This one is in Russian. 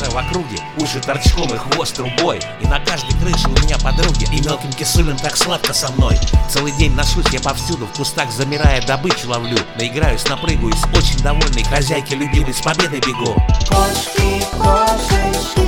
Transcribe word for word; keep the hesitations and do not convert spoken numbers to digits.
в округе, уши торчком и хвост трубой. И на каждой крыше у меня подруги, и мелким кисулем так сладко со мной. Целый день ношусь я повсюду, в кустах замирая добычу ловлю. Наиграюсь, напрыгаюсь, очень довольный, хозяйки любимой с победой бегу. Кошки, кошечки.